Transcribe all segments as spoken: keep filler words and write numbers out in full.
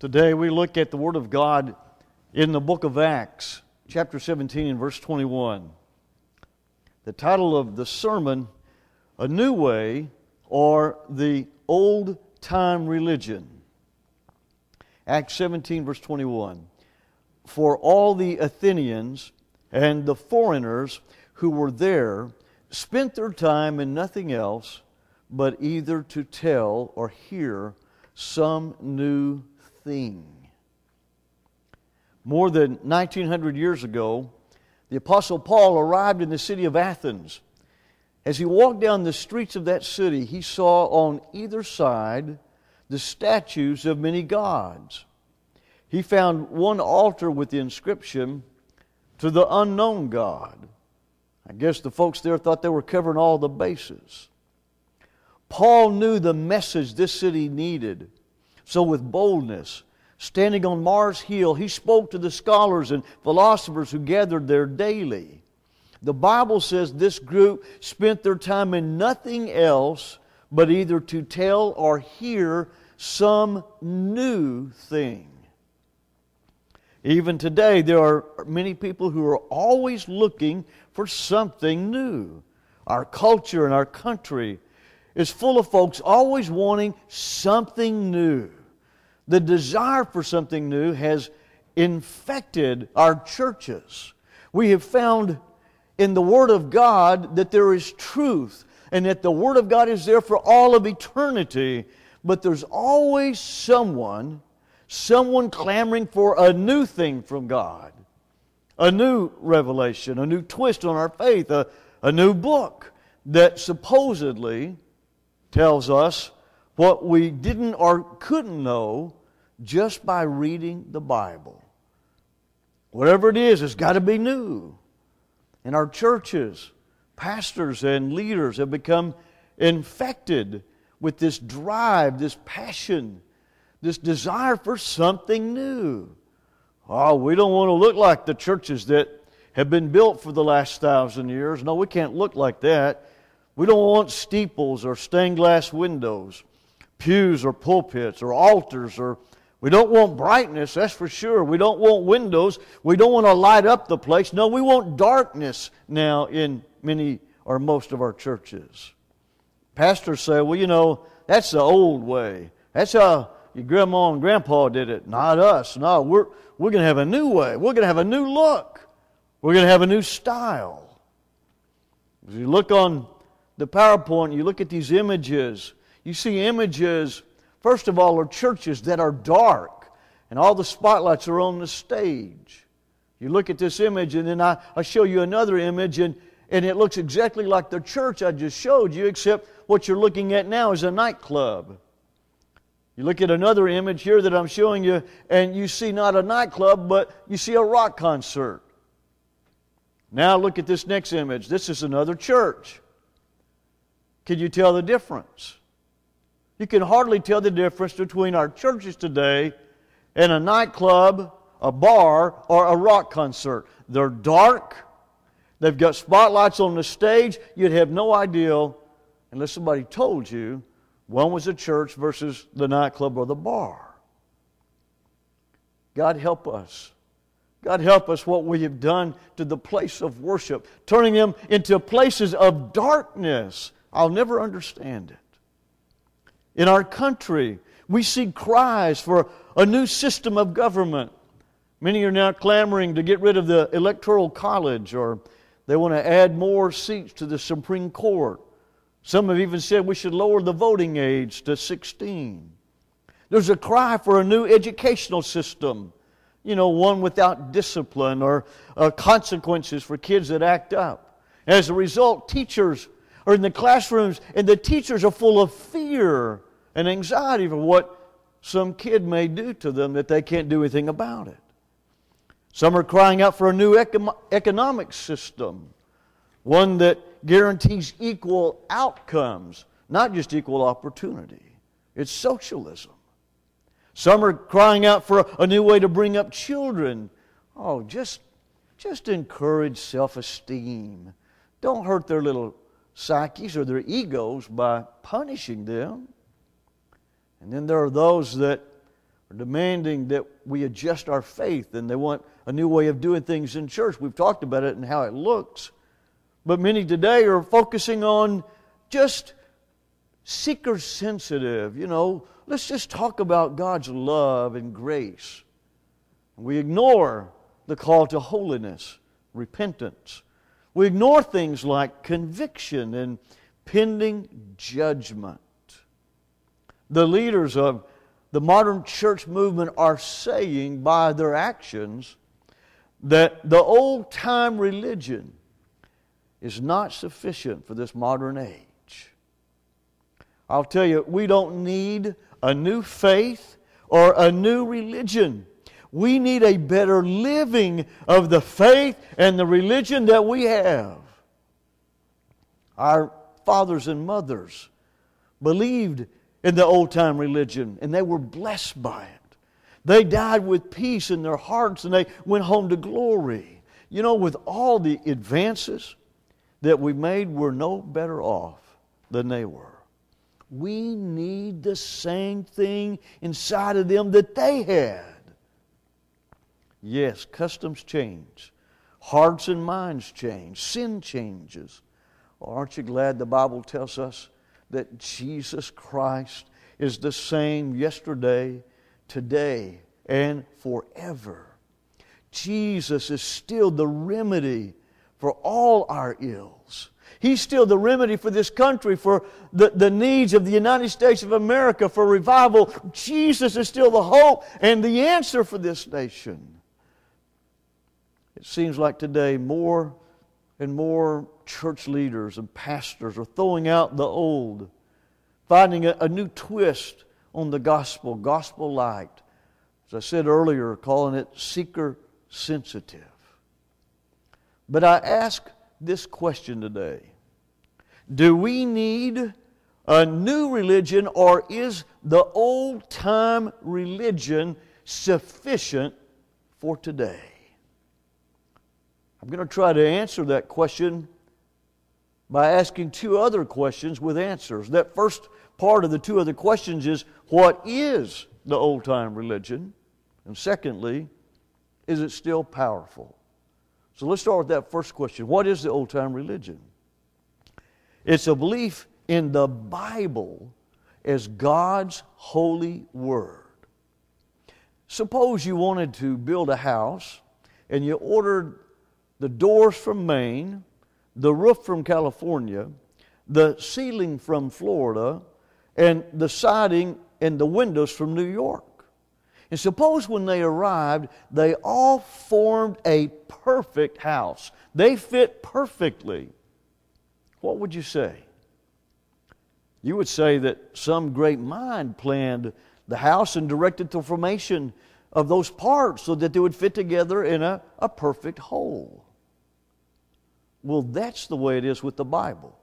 Today we look at the Word of God in the book of Acts, chapter seventeen and verse twenty-one. The title of the sermon, A New Way or the Old Time Religion. Acts seventeen verse twenty-one. For all the Athenians and the foreigners who were there spent their time in nothing else but either to tell or hear some new thing. More than nineteen hundred years ago, the Apostle Paul arrived in the city of Athens. As he walked down the streets of that city, he saw on either side the statues of many gods. He found one altar with the inscription, "To the unknown God." I guess the folks there thought they were covering all the bases. Paul knew the message this city needed. So with boldness, standing on Mars Hill, he spoke to the scholars and philosophers who gathered there daily. The Bible says this group spent their time in nothing else but either to tell or hear some new thing. Even today, there are many people who are always looking for something new. Our culture and our country is full of folks always wanting something new. The desire for something new has infected our churches. We have found in the Word of God that there is truth and that the Word of God is there for all of eternity, but there's always someone, someone clamoring for a new thing from God, a new revelation, a new twist on our faith, a, a new book that supposedly tells us what we didn't or couldn't know just by reading the Bible. Whatever it is, it's got to be new. And our churches, pastors and leaders have become infected with this drive, this passion, this desire for something new. Oh, we don't want to look like the churches that have been built for the last thousand years. No, we can't look like that. We don't want steeples or stained glass windows, pews or pulpits or altars, or we don't want brightness, that's for sure. We don't want windows. We don't want to light up the place. No, we want darkness now in many or most of our churches. Pastors say, well, you know, that's the old way. That's how your grandma and grandpa did it. Not us. No, we're, we're going to have a new way. We're going to have a new look. We're going to have a new style. As you look on the PowerPoint, you look at these images, you see images, first of all, are churches that are dark, and all the spotlights are on the stage. You look at this image, and then I, I show you another image, and, and it looks exactly like the church I just showed you, except what you're looking at now is a nightclub. You look at another image here that I'm showing you, and you see not a nightclub, but you see a rock concert. Now look at this next image. This is another church. Can you tell the difference? You can hardly tell the difference between our churches today and a nightclub, a bar, or a rock concert. They're dark. They've got spotlights on the stage. You'd have no idea, unless somebody told you, one was a church versus the nightclub or the bar. God help us. God help us what we have done to the place of worship, turning them into places of darkness. I'll never understand it. In our country, we see cries for a new system of government. Many are now clamoring to get rid of the Electoral College, or they want to add more seats to the Supreme Court. Some have even said we should lower the voting age to sixteen. There's a cry for a new educational system, you know, one without discipline or uh, consequences for kids that act up. As a result, teachers are in the classrooms, and the teachers are full of fear and anxiety for what some kid may do to them that they can't do anything about it. Some are crying out for a new eco- economic system, one that guarantees equal outcomes, not just equal opportunity. It's socialism. Some are crying out for a, a new way to bring up children. Oh, just, just encourage self-esteem. Don't hurt their little psyches or their egos by punishing them. And then there are those that are demanding that we adjust our faith, and they want a new way of doing things in church. We've talked about it and how it looks. But many today are focusing on just seeker-sensitive, you know, let's just talk about God's love and grace. We ignore the call to holiness, repentance. We ignore things like conviction and pending judgment. The leaders of the modern church movement are saying by their actions that the old-time religion is not sufficient for this modern age. I'll tell you, we don't need a new faith or a new religion. We need a better living of the faith and the religion that we have. Our fathers and mothers believed in the old-time religion, and they were blessed by it. They died with peace in their hearts, and they went home to glory. You know, with all the advances that we made, we're no better off than they were. We need the same thing inside of them that they had. Yes, customs change. Hearts and minds change. Sin changes. Well, aren't you glad the Bible tells us that Jesus Christ is the same yesterday, today, and forever? Jesus is still the remedy for all our ills. He's still the remedy for this country, for the, the needs of the United States of America, for revival. Jesus is still the hope and the answer for this nation. It seems like today more and more church leaders and pastors are throwing out the old, finding a, a new twist on the gospel, gospel light. As I said earlier, calling it seeker-sensitive. But I ask this question today. Do we need a new religion, or is the old-time religion sufficient for today? I'm going to try to answer that question by asking two other questions with answers. That first part of the two other questions is, what is the old-time religion? And secondly, is it still powerful? So let's start with that first question. What is the old-time religion? It's a belief in the Bible as God's holy word. Suppose you wanted to build a house and you ordered the doors from Maine, the roof from California, the ceiling from Florida, and the siding and the windows from New York. And suppose when they arrived, they all formed a perfect house. They fit perfectly. What would you say? You would say that some great mind planned the house and directed the formation of those parts so that they would fit together in a, a perfect whole. Well, that's the way it is with the Bible.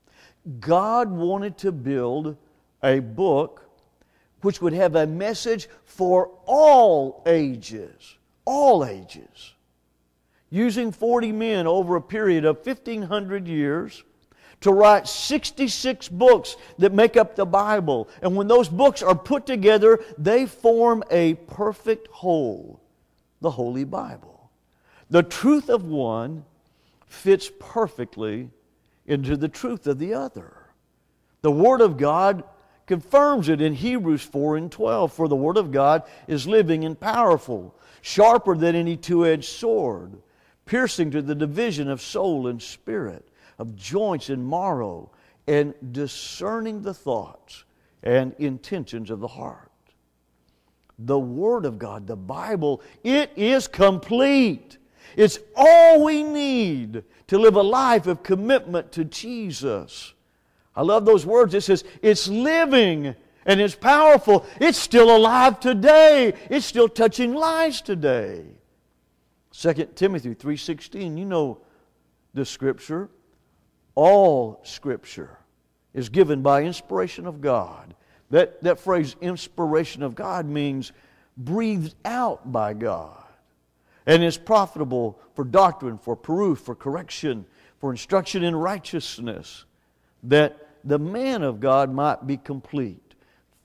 God wanted to build a book which would have a message for all ages, all ages. Using forty men over a period of fifteen hundred years to write sixty-six books that make up the Bible. And when those books are put together, they form a perfect whole, the Holy Bible. The truth of one fits perfectly into the truth of the other. The Word of God confirms it in Hebrews four and twelve. For the Word of God is living and powerful, sharper than any two-edged sword, piercing to the division of soul and spirit, of joints and marrow, and discerning the thoughts and intentions of the heart. The Word of God, the Bible, it is complete. It's all we need to live a life of commitment to Jesus. I love those words. It says, it's living and it's powerful. It's still alive today. It's still touching lives today. Second Timothy three sixteen, you know the Scripture. All Scripture is given by inspiration of God. That, that phrase, inspiration of God, means breathed out by God. And is profitable for doctrine, for proof, for correction, for instruction in righteousness, that the man of God might be complete,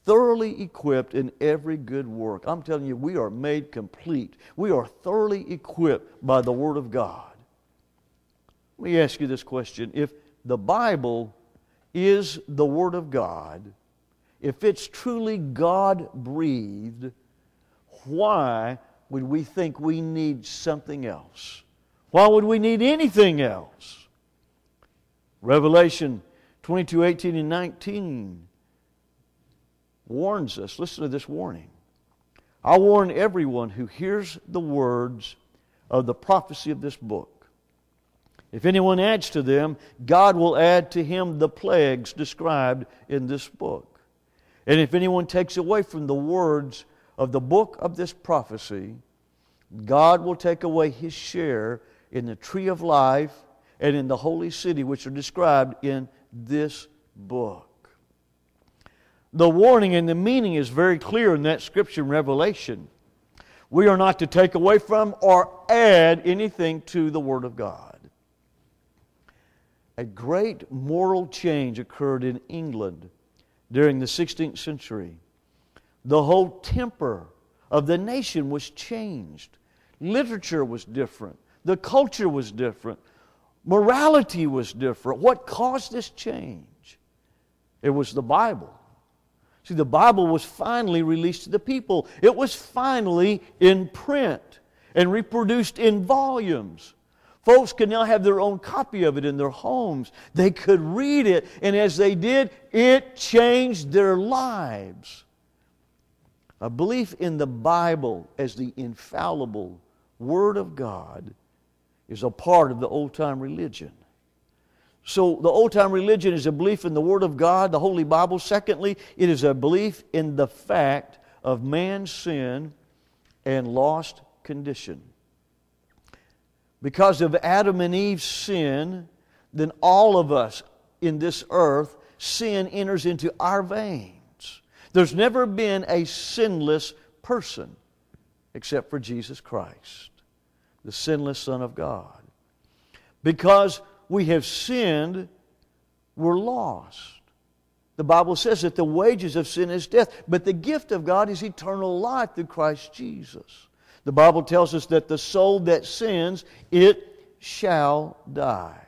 thoroughly equipped in every good work. I'm telling you, we are made complete. We are thoroughly equipped by the Word of God. Let me ask you this question. If the Bible is the Word of God, if it's truly God-breathed, why would we think we need something else? Why would we need anything else? Revelation twenty-two, eighteen, and nineteen warns us. Listen to this warning. I warn everyone who hears the words of the prophecy of this book. If anyone adds to them, God will add to him the plagues described in this book. And if anyone takes away from the words of the book of this prophecy, God will take away his share in the tree of life and in the holy city, which are described in this book. The warning and the meaning is very clear in that scripture in Revelation. We are not to take away from or add anything to the Word of God. A great moral change occurred in England during the sixteenth century. The whole temper of the nation was changed. Literature was different. The culture was different. Morality was different. What caused this change? It was the Bible. See, the Bible was finally released to the people. It was finally in print and reproduced in volumes. Folks could now have their own copy of it in their homes. They could read it, and as they did, it changed their lives. A belief in the Bible as the infallible Word of God is a part of the old-time religion. So the old-time religion is a belief in the Word of God, the Holy Bible. Secondly, it is a belief in the fact of man's sin and lost condition. Because of Adam and Eve's sin, then all of us in this earth, sin enters into our veins. There's never been a sinless person except for Jesus Christ, the sinless Son of God. Because we have sinned, we're lost. The Bible says that the wages of sin is death, but the gift of God is eternal life through Christ Jesus. The Bible tells us that the soul that sins, it shall die.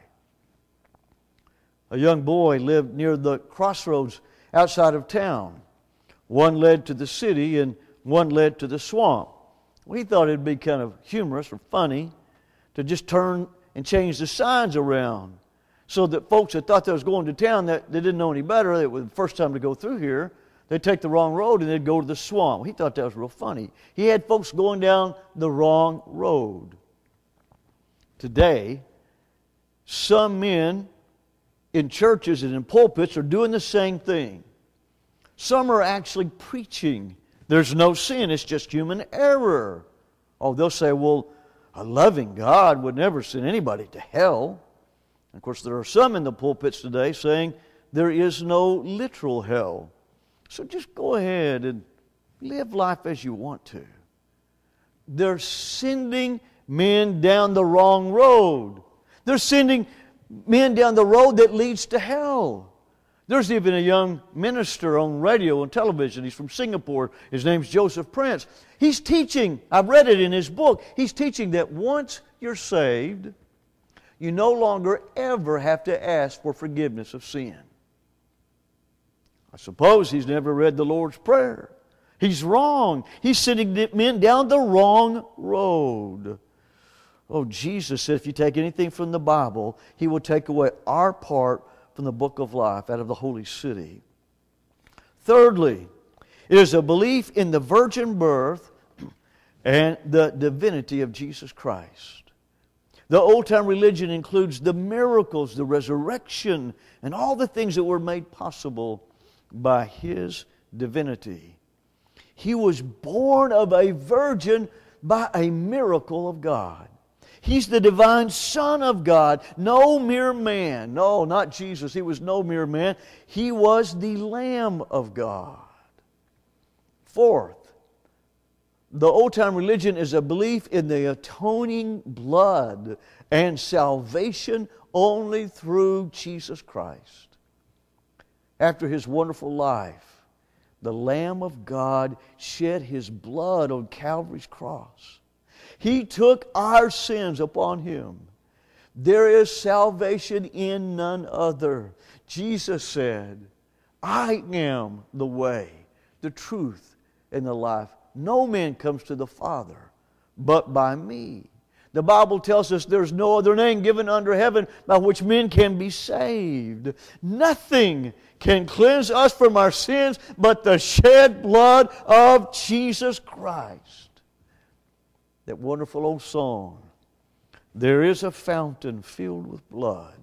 A young boy lived near the crossroads outside of town. One led to the city and one led to the swamp. We thought it'd be kind of humorous or funny to just turn and change the signs around so that folks that thought they was going to town, that they didn't know any better, it was the first time to go through here, they'd take the wrong road and they'd go to the swamp. He thought that was real funny. He had folks going down the wrong road. Today, some men in churches and in pulpits are doing the same thing. Some are actually preaching there's no sin, it's just human error. Oh, they'll say, well, a loving God would never send anybody to hell. And of course, there are some in the pulpits today saying there is no literal hell. So just go ahead and live life as you want to. They're sending men down the wrong road. They're sending men down the road that leads to hell. There's even a young minister on radio and television. He's from Singapore. His name's Joseph Prince. He's teaching, I've read it in his book, he's teaching that once you're saved, you no longer ever have to ask for forgiveness of sin. I suppose he's never read the Lord's Prayer. He's wrong. He's sending men down the wrong road. Oh, Jesus said if you take anything from the Bible, He will take away our part from the book of life out of the holy city. Thirdly, it is a belief in the virgin birth and the divinity of Jesus Christ. The old-time religion includes the miracles, the resurrection, and all the things that were made possible by His divinity. He was born of a virgin by a miracle of God. He's the divine Son of God, no mere man. No, not Jesus. He was no mere man. He was the Lamb of God. Fourth, the old-time religion is a belief in the atoning blood and salvation only through Jesus Christ. After His wonderful life, the Lamb of God shed His blood on Calvary's cross. He took our sins upon Him. There is salvation in none other. Jesus said, I am the way, the truth, and the life. No man comes to the Father but by me. The Bible tells us there's no other name given under heaven by which men can be saved. Nothing can cleanse us from our sins but the shed blood of Jesus Christ. That wonderful old song, there is a fountain filled with blood,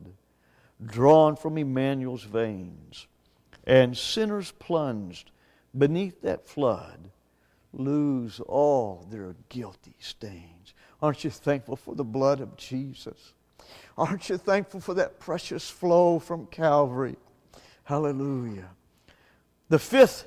drawn from Emmanuel's veins, and sinners plunged beneath that flood lose all their guilty stains. Aren't you thankful for the blood of Jesus? Aren't you thankful for that precious flow from Calvary? Hallelujah. The fifth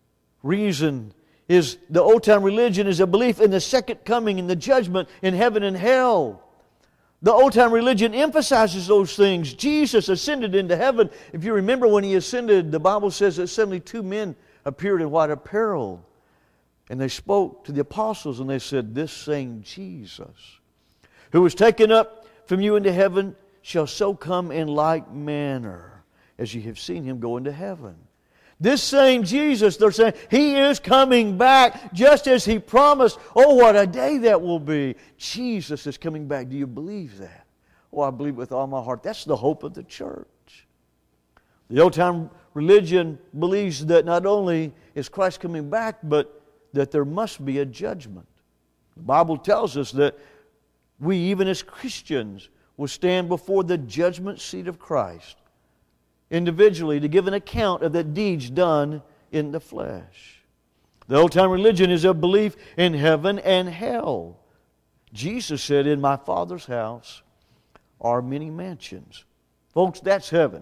reason is the old-time religion is a belief in the second coming and the judgment in heaven and hell. The old-time religion emphasizes those things. Jesus ascended into heaven. If you remember when He ascended, the Bible says that suddenly two men appeared in white apparel. And they spoke to the apostles and they said, this same Jesus, who was taken up from you into heaven, shall so come in like manner as you have seen Him go into heaven. This same Jesus, they're saying, He is coming back just as He promised. Oh, what a day that will be. Jesus is coming back. Do you believe that? Oh, I believe with all my heart. That's the hope of the church. The old-time religion believes that not only is Christ coming back, but that there must be a judgment. The Bible tells us that we, even as Christians, will stand before the judgment seat of Christ individually to give an account of the deeds done in the flesh. The old-time religion is a belief in heaven and hell. Jesus said, in my Father's house are many mansions. Folks, that's heaven.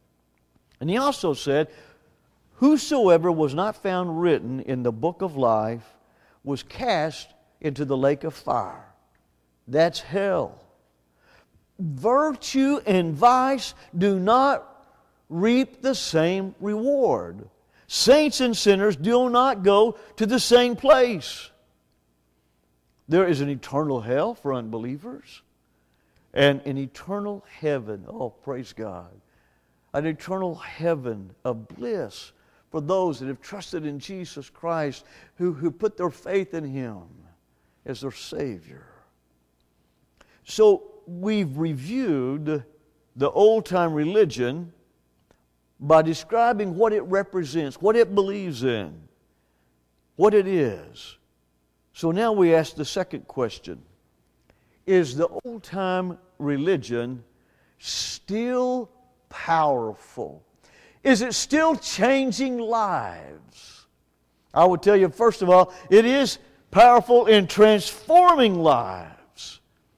And He also said, whosoever was not found written in the book of life was cast into the lake of fire. That's hell. Virtue and vice do not reap the same reward. Saints and sinners do not go to the same place. There is an eternal hell for unbelievers and an eternal heaven. Oh, praise God. An eternal heaven of bliss for those that have trusted in Jesus Christ, who, who put their faith in Him as their Savior. So we've reviewed the old-time religion by describing what it represents, what it believes in, what it is. So now we ask the second question. Is the old-time religion still powerful? Is it still changing lives? I would tell you, first of all, it is powerful in transforming lives.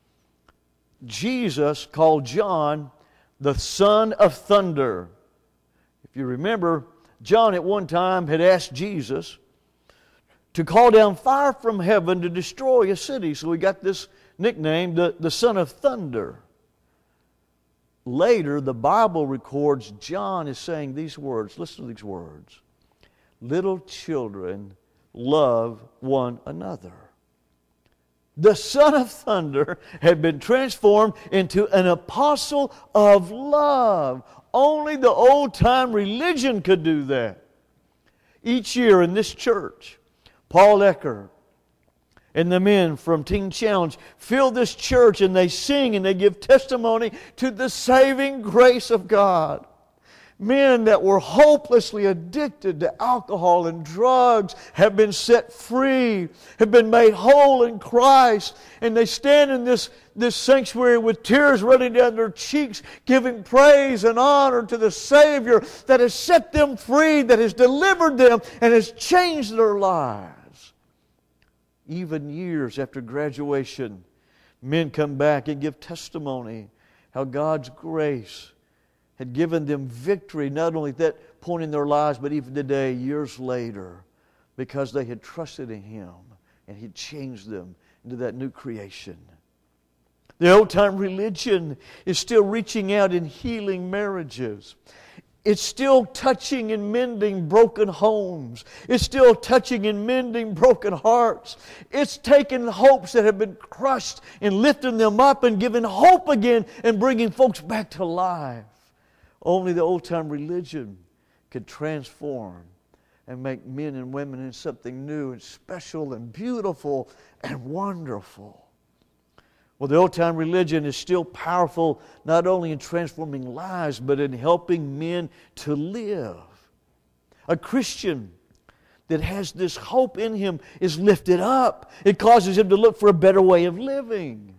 Jesus called John the son of thunder. If you remember, John at one time had asked Jesus to call down fire from heaven to destroy a city. So he got this nickname, the, the son of thunder. Later, the Bible records John is saying these words. Listen to these words. Little children, love one another. The son of thunder had been transformed into an apostle of love. Only the old-time religion could do that. Each year in this church, Paul Ecker and the men from Teen Challenge fill this church and they sing and they give testimony to the saving grace of God. Men that were hopelessly addicted to alcohol and drugs have been set free, have been made whole in Christ, and they stand in this, this sanctuary with tears running down their cheeks, giving praise and honor to the Savior that has set them free, that has delivered them, and has changed their lives. Even years after graduation, men come back and give testimony how God's grace had given them victory, not only at that point in their lives, but even today, years later, because they had trusted in Him and He changed them into that new creation. The old-time religion is still reaching out and healing marriages. It's still touching and mending broken homes. It's still touching and mending broken hearts. It's taking hopes that have been crushed and lifting them up and giving hope again and bringing folks back to life. Only the old-time religion could transform and make men and women into something new and special and beautiful and wonderful. Well, the old-time religion is still powerful not only in transforming lives, but in helping men to live. A Christian that has this hope in him is lifted up. It causes him to look for a better way of living.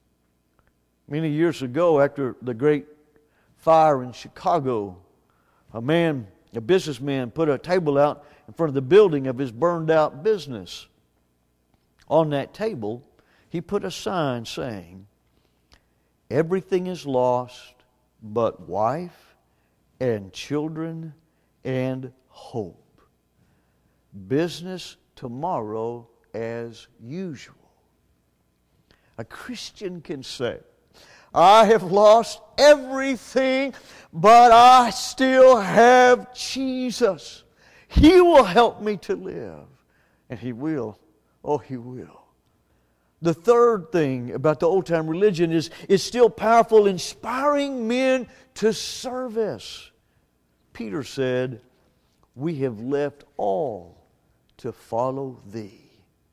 Many years ago, after the great fire in Chicago, a man, a businessman, put a table out in front of the building of his burned-out business. On that table, he put a sign saying, "Everything is lost but wife and children and hope. Business tomorrow as usual." A Christian can say, "I have lost everything, but I still have Jesus. He will help me to live." And He will. Oh, He will. The third thing about the old-time religion is it's still powerful, inspiring men to service. Peter said, "We have left all to follow Thee."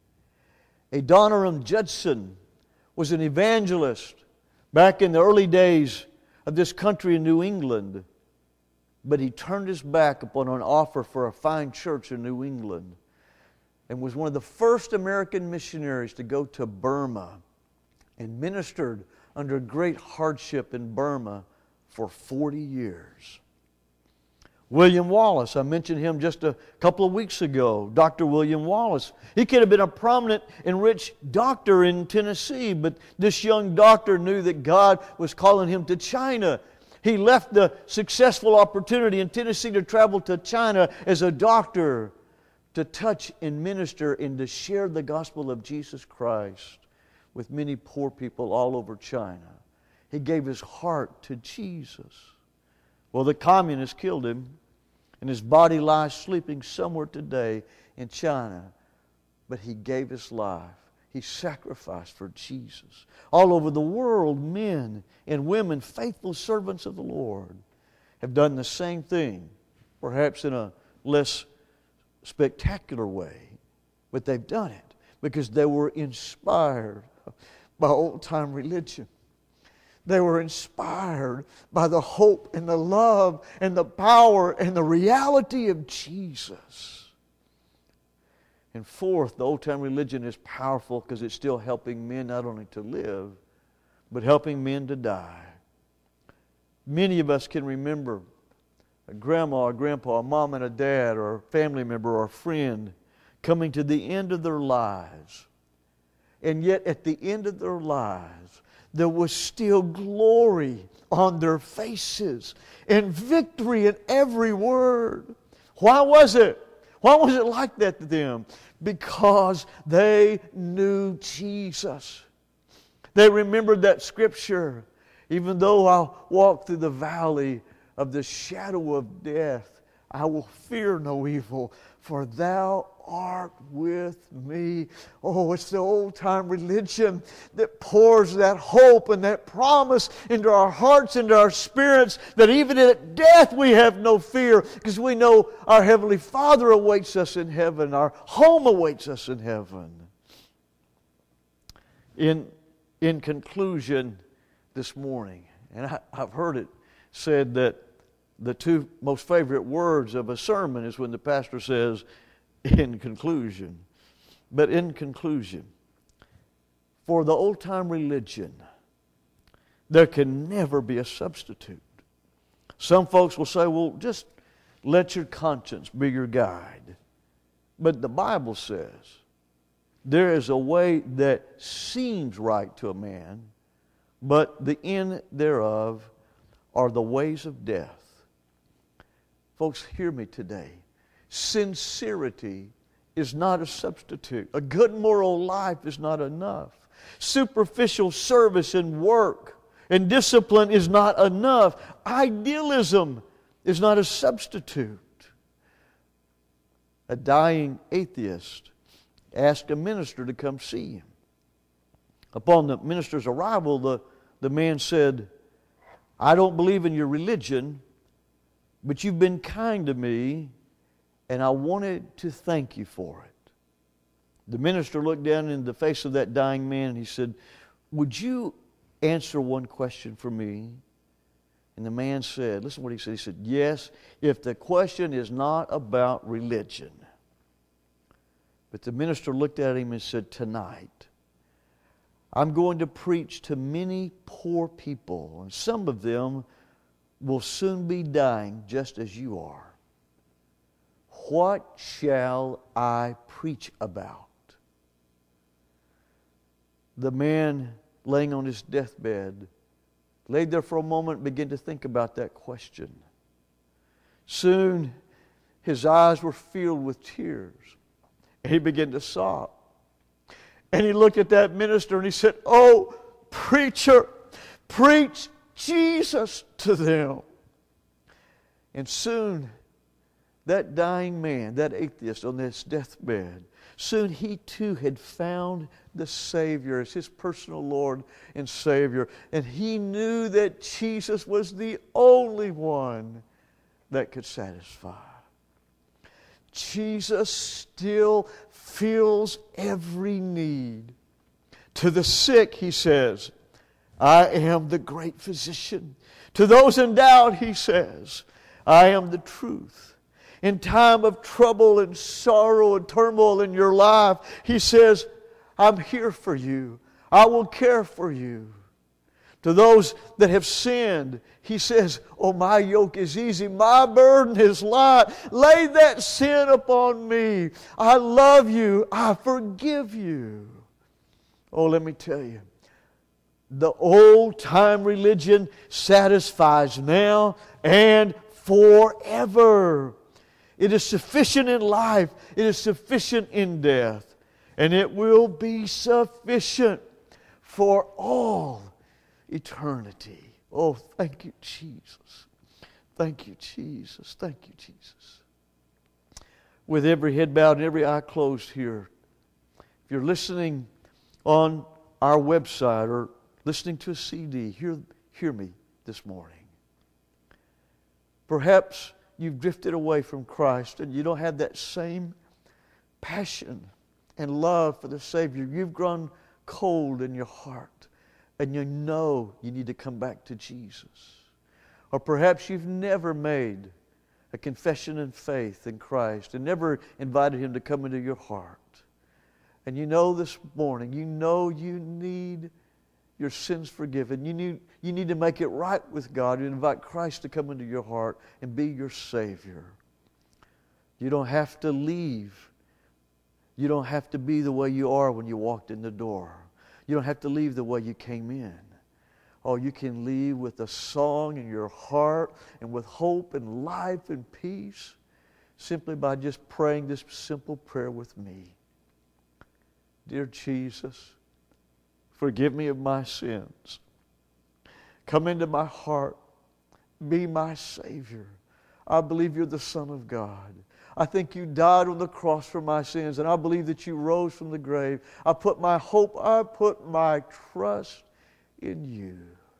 Adoniram Judson was an evangelist back in the early days of this country in New England, but he turned his back upon an offer for a fine church in New England, and was one of the first American missionaries to go to Burma and ministered under great hardship in Burma for forty years. William Wallace, I mentioned him just a couple of weeks ago, Doctor William Wallace. He could have been a prominent and rich doctor in Tennessee, but this young doctor knew that God was calling him to China. He left the successful opportunity in Tennessee to travel to China as a doctor, to touch and minister and to share the gospel of Jesus Christ with many poor people all over China. He gave his heart to Jesus. Well, the communists killed him, and his body lies sleeping somewhere today in China. But he gave his life. He sacrificed for Jesus. All over the world, men and women, faithful servants of the Lord, have done the same thing, perhaps in a less spectacular way, but they've done it because they were inspired by old-time religion. They were inspired by the hope and the love and the power and the reality of Jesus. And fourth, the old-time religion is powerful because it's still helping men not only to live, but helping men to die. Many of us can remember a grandma, a grandpa, a mom and a dad, or a family member or a friend coming to the end of their lives. And yet at the end of their lives, there was still glory on their faces and victory in every word. Why was it? Why was it like that to them? Because they knew Jesus. They remembered that scripture. Even though I walk through the valley of the shadow of death, I will fear no evil, for Thou art with me. Oh, it's the old-time religion that pours that hope and that promise into our hearts, into our spirits, that even at death we have no fear, because we know our Heavenly Father awaits us in heaven. Our home awaits us in heaven. In, in conclusion this morning, and I, I've heard it said that the two most favorite words of a sermon is when the pastor says, "in conclusion." But in conclusion, for the old-time religion, there can never be a substitute. Some folks will say, well, just let your conscience be your guide. But the Bible says there is a way that seems right to a man, but the end thereof are the ways of death. Folks, hear me today. Sincerity is not a substitute. A good moral life is not enough. Superficial service and work and discipline is not enough. Idealism is not a substitute. A dying atheist asked a minister to come see him. Upon the minister's arrival, the, the man said, I don't believe in your religion, but you've been kind to me, and I wanted to thank you for it. The minister looked down in the face of that dying man and he said, would you answer one question for me? And the man said, listen to what he said. He said, yes, if the question is not about religion. But the minister looked at him and said, tonight, I'm going to preach to many poor people, and some of them will soon be dying just as you are. What shall I preach about? The man laying on his deathbed laid there for a moment and began to think about that question. Soon his eyes were filled with tears, and he began to sob. And he looked at that minister and he said, oh, preacher, preach Jesus to them. And soon that dying man, that atheist on his deathbed, soon he too had found the Savior as his personal Lord and Savior. And he knew that Jesus was the only one that could satisfy. Jesus still fills every need. To the sick, he says, I am the great physician. To those in doubt, he says, I am the truth. In time of trouble and sorrow and turmoil in your life, he says, I'm here for you. I will care for you. To those that have sinned, he says, oh, my yoke is easy, my burden is light. Lay that sin upon me. I love you. I forgive you. Oh, let me tell you, the old-time religion satisfies now and forever. It is sufficient in life. It is sufficient in death. And it will be sufficient for all eternity. Oh, thank you, Jesus. Thank you, Jesus. Thank you, Jesus. With every head bowed and every eye closed here, if you're listening on our website or listening to a C D, hear, hear me this morning. Perhaps you've drifted away from Christ and you don't have that same passion and love for the Savior. You've grown cold in your heart. And you know you need to come back to Jesus. Or perhaps you've never made a confession and faith in Christ and never invited Him to come into your heart. And you know this morning, you know you need your sins forgiven. You need, you need to make it right with God. You invite Christ to come into your heart and be your Savior. You don't have to leave. You don't have to be the way you are when you walked in the door. You don't have to leave the way you came in. Oh, you can leave with a song in your heart and with hope and life and peace simply by just praying this simple prayer with me. Dear Jesus, forgive me of my sins. Come into my heart. Be my Savior. I believe you're the Son of God. I think you died on the cross for my sins, and I believe that you rose from the grave. I put my hope, I put my trust in you.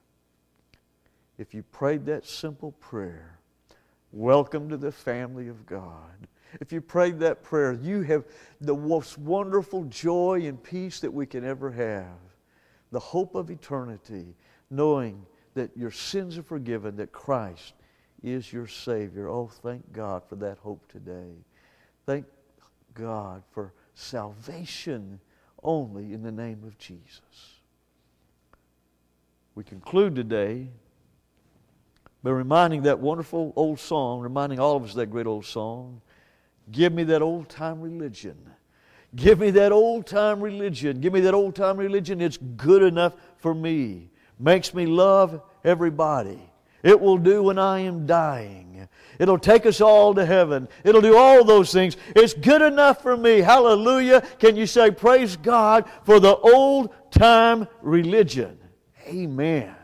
If you prayed that simple prayer, welcome to the family of God. If you prayed that prayer, you have the most wonderful joy and peace that we can ever have. The hope of eternity, knowing that your sins are forgiven, that Christ is your Savior. Oh, thank God for that hope today. Thank God for salvation only in the name of Jesus. We conclude today by reminding that wonderful old song, reminding all of us that great old song, give me that old-time religion. Give me that old-time religion. Give me that old-time religion. It's good enough for me. Makes me love everybody. It will do when I am dying. It'll take us all to heaven. It'll do all those things. It's good enough for me. Hallelujah. Can you say, praise God for the old-time religion? Amen.